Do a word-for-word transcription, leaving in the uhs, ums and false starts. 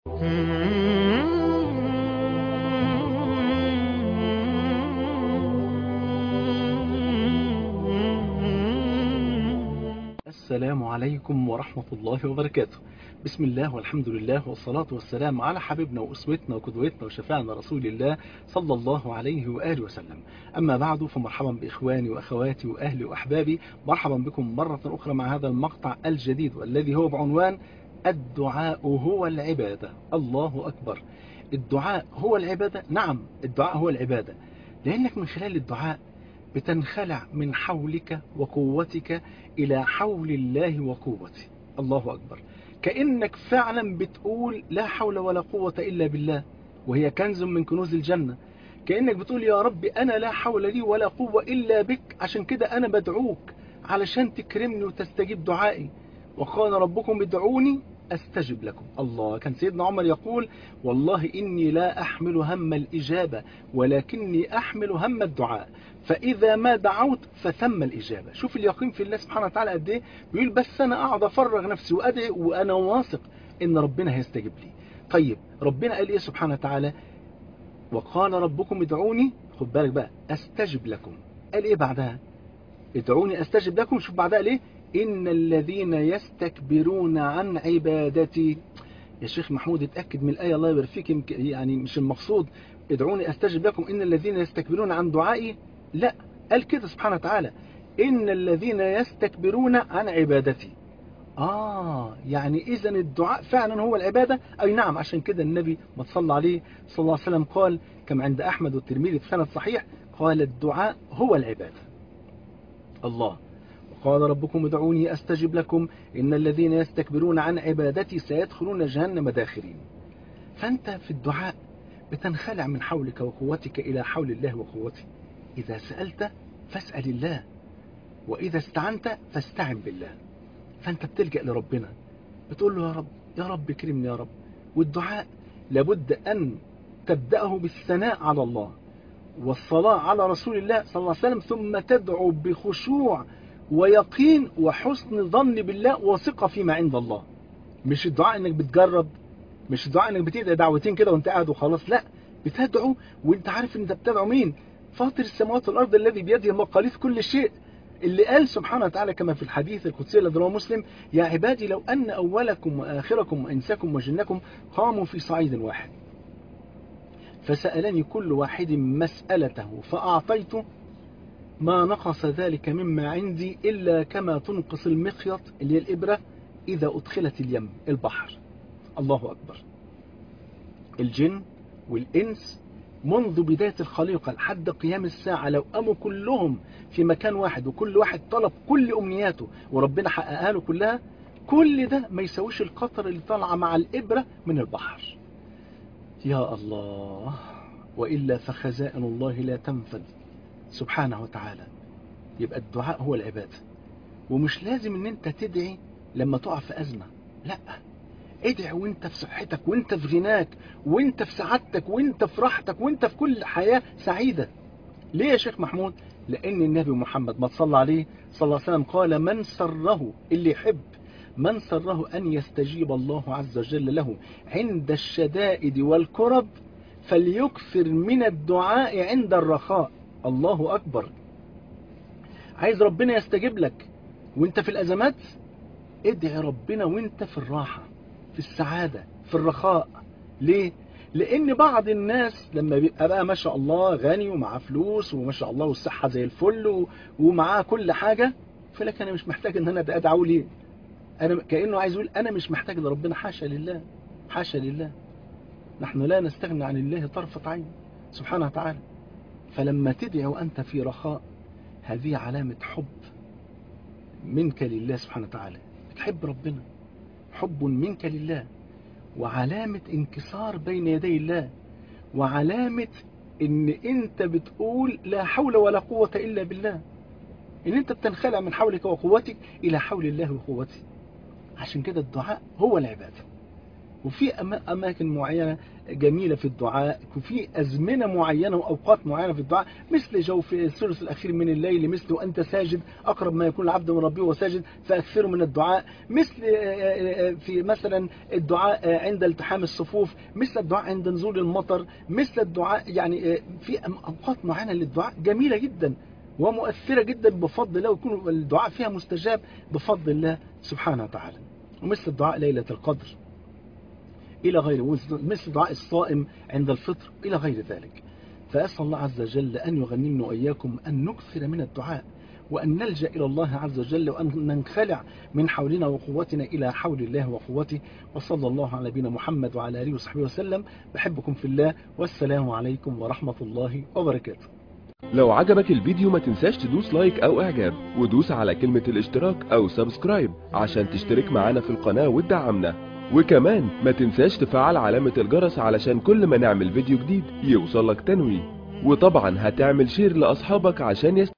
السلام عليكم ورحمة الله وبركاته. بسم الله والحمد لله والصلاة والسلام على حبيبنا وأسوتنا وقدوتنا وشفاعنا رسول الله صلى الله عليه وآله وسلم. أما بعد، فمرحبا بإخواني وأخواتي وأهلي وأحبابي، مرحبا بكم مرة أخرى مع هذا المقطع الجديد والذي هو بعنوان الدعاء هو العبادة. الله أكبر. الدعاء هو العبادة؟ نعم، الدعاء هو العبادة، لأنك من خلال الدعاء بتنخلع من حولك وقوتك إلى حول الله وقوته. الله أكبر. كأنك فعلا بتقول لا حول ولا قوة إلا بالله، وهي كنز من كنوز الجنة. كأنك بتقول يا رب أنا لا حول لي ولا قوة إلا بك، عشان كده أنا بدعوك علشان تكرمني وتستجيب دعائي. وقال ربكم ادعوني أستجب لكم. الله، كان سيدنا عمر يقول والله إني لا أحمل هم الإجابة ولكني أحمل هم الدعاء، فإذا ما دعوت فثم الإجابة. شوف اليقين في الله سبحانه وتعالى قد إيه. بيقول بس أنا أقعد أفرغ نفسي وأدعي وأنا واثق إن ربنا هيستجيب لي. طيب ربنا قال إيه سبحانه وتعالى؟ وقال ربكم ادعوني، خد بالك بقى، أستجب لكم. قال إيه بعدها؟ ادعوني أستجب لكم. شوف بعدها ليه؟ إن الذين يستكبرون عن عبادتي. يا شيخ محمود اتأكد من الآية الله يبارك فيك، يعني مش المقصود ادعوني أستجب لكم إن الذين يستكبرون عن دعائي، لا، قال كده سبحانه وتعالى إن الذين يستكبرون عن عبادتي. آه يعني إذا الدعاء فعلا هو العبادة. أي نعم، عشان كده النبي ما تصلى عليه صلى الله عليه وسلم قال كما عند أحمد والترمذي في سند صحيح، قال الدعاء هو العبادة. الله. قال ربكم ادعوني أستجب لكم إن الذين يستكبرون عن عبادتي سيدخلون جهنم داخرين. فأنت في الدعاء بتنخلع من حولك وقوتك إلى حول الله وقوته. إذا سألت فاسأل الله، وإذا استعنت فاستعن بالله. فأنت بتلجأ لربنا، بتقول له يا رب يا رب اكرمني يا رب. والدعاء لابد أن تبدأه بالثناء على الله والصلاة على رسول الله صلى الله عليه وسلم، ثم تدعو بخشوع ويقين وحسن ظن بالله وثقة فيما عند الله. مش الدعاء انك بتجرب، مش الدعاء انك بتدعي دعوتين كده وانت قاعد وخلاص، لا، بتدعو وانت عارف ان انت بتدعو مين؟ فاطر السماوات والارض الذي بيده مقاليد كل شيء، اللي قال سبحانه وتعالى كما في الحديث القدسي الذي رواه مسلم: يا عبادي لو ان اولكم واخركم وانساكم وجنكم قاموا في صعيد واحد فسألني كل واحد مسألته فأعطيته ما نقص ذلك مما عندي إلا كما تنقص المخيط اللي هي الإبرة إذا أدخلت اليم البحر. الله أكبر. الجن والإنس منذ بداية الخليقة لحد قيام الساعة لو قاموا كلهم في مكان واحد وكل واحد طلب كل أمنياته وربنا حققها له كلها، كل ده ما يسويش القطر اللي طالعة مع الإبرة من البحر. يا الله، وإلا فخزائن الله لا تنفد سبحانه وتعالى. يبقى الدعاء هو العبادة. ومش لازم ان انت تدعي لما تقع في أزمة، لا، ادعي وانت في صحتك وانت في غناك وانت في سعادتك وانت في راحتك وانت في كل حياة سعيدة. ليه يا شيخ محمود؟ لأن النبي محمد ما تصلى عليه صلى الله عليه وسلم قال من سره، اللي يحب، من سره أن يستجيب الله عز وجل له عند الشدائد والكرب فليكثر من الدعاء عند الرخاء. الله أكبر. عايز ربنا يستجيب لك وانت في الأزمات؟ ادعي ربنا وانت في الراحة، في السعادة، في الرخاء. ليه؟ لأن بعض الناس لما بيبقى بقى ما شاء الله غني ومعاه فلوس وما شاء الله والصحة زي الفل ومعاه كل حاجة، فلك أنا مش محتاج إن أنا أدعو ليه؟ أنا كأنه عايز يقول أنا مش محتاج لربنا. حاشا لله، حاشا لله. نحن لا نستغنى عن الله طرفة عين سبحانه وتعالى. فلما تدعي وأنت في رخاء، هذه علامة حب منك لله سبحانه وتعالى. بتحب ربنا حب منك لله، وعلامة انكسار بين يدي الله، وعلامة ان انت بتقول لا حول ولا قوة الا بالله، ان انت بتنخلع من حولك وقوتك الى حول الله وقوته. عشان كده الدعاء هو العبادة. وفي أما- أماكن معينة جميلة في الدعاء، وفي أزمنة معينة وأوقات معينة في الدعاء، مثل جوف الثلث الأخير من الليل، مثل وأنت ساجد أقرب ما يكون العبد من ربه وساجد فأكثر من الدعاء، مثل في مثلا الدعاء عند التحام الصفوف، مثل الدعاء عند نزول المطر، مثل الدعاء يعني في أوقات معينة للدعاء جميلة جدا ومؤثرة جدا بفضل الله، ويكون الدعاء فيها مستجاب بفضل الله سبحانه وتعالى. ومثل الدعاء ليلة القدر إلى غيره، مثل دعاء الصائم عند الفطر إلى غير ذلك. فأسأل الله عز وجل أن يغنمنا وإياكم أن نكثر من الدعاء، وأن نلجأ إلى الله عز وجل، وأن ننخلع من حولنا وقوتنا إلى حول الله وقوته. وصلى الله على نبينا محمد وعلى آله وصحبه وسلم. بحبكم في الله، والسلام عليكم ورحمة الله وبركاته. لو عجبك الفيديو ما تنساش تدوس لايك او اعجاب، ودوس على كلمة الاشتراك او سبسكرايب عشان تشترك معانا في القناة وتدعمنا. وكمان ما تنساش تفعل علامة الجرس علشان كل ما نعمل فيديو جديد يوصلك تنويه. وطبعا هتعمل شير لاصحابك عشان يست...